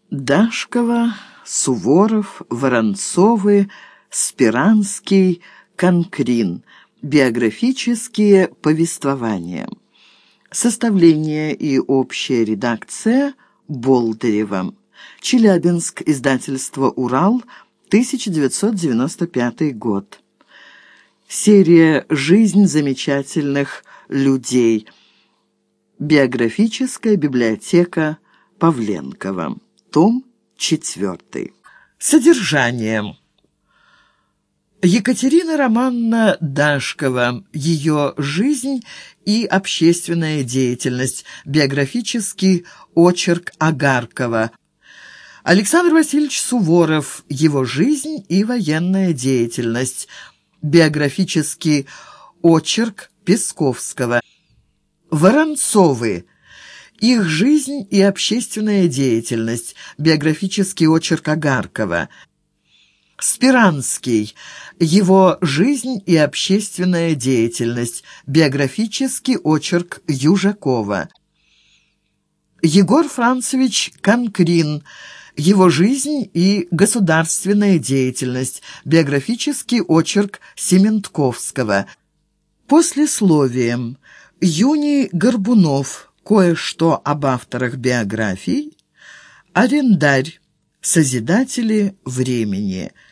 Дашкова, Суворов, Воронцовы, Спиранский, Конкрин. Биографические повествования. Составление и общая редакция Болдырева. Челябинск. Издательство «Урал», 1995 год. Серия «Жизнь замечательных людей». Биографическая библиотека Павленкова. Том 4. Содержание. Екатерина Романовна Дашкова. Ее жизнь и общественная деятельность. Биографический очерк Агаркова. Александр Васильевич Суворов. Его жизнь и военная деятельность. Биографический очерк Песковского. Воронцовы. Их жизнь и общественная деятельность. Биографический очерк Агаркова. Спиранский. Его жизнь и общественная деятельность. Биографический очерк Южакова. Егор Францевич Конкрин. Его жизнь и государственная деятельность. Биографический очерк Сементковского. Послесловием. Юний Горбунов. Кое-что об авторах биографий. Арендарь. Созидатели времени.